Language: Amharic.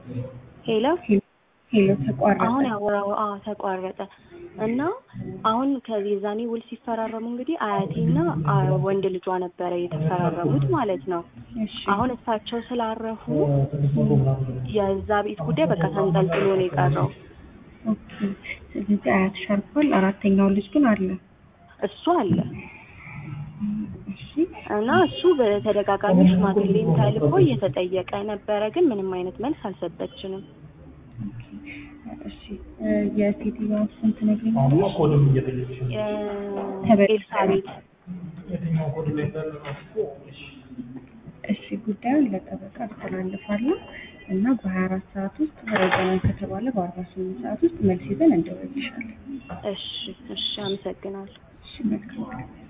ሄሎ ሄሎ ተቋረጠ። አሁን ያወራው ተቋረጠ እና አሁን ከዛኔ ውል ሲፈራረሙ እንግዲህ አያቴና ወንድ ልጇ ነበረ የተፈራረሙት ማለት ነው። እሺ አሁን እሳቸው ስላረፉ የዛ ቤት ጉዳይ በቃ ተንጠልጥሎ ነው የቀረው። ኦኬ። ስለዚህ አያትሽ አርፏል፣ አራተኛው ልጅ ግን አለ። እሱ አለ እሺ እና እሱ በተደጋጋሚ ሽማግሌም ተልኮ እየተጠየቀ ነበረ፣ ግን ምንም አይነት መልስ አልሰጠችንም። እሺ የሴትዮዋ ስም ትነግሪኛለሽ? ኤልሳቤት። እሺ ጉዳዩን ለጠበቃ አስተላልፋለሁ እና በ24 ሰዓት ውስጥ ገና ከተባለ በ48 ሰዓት ውስጥ መልስ ይዘን እንደውልልሻለን። እሺ አመሰግናለሁ። እሺ መልካም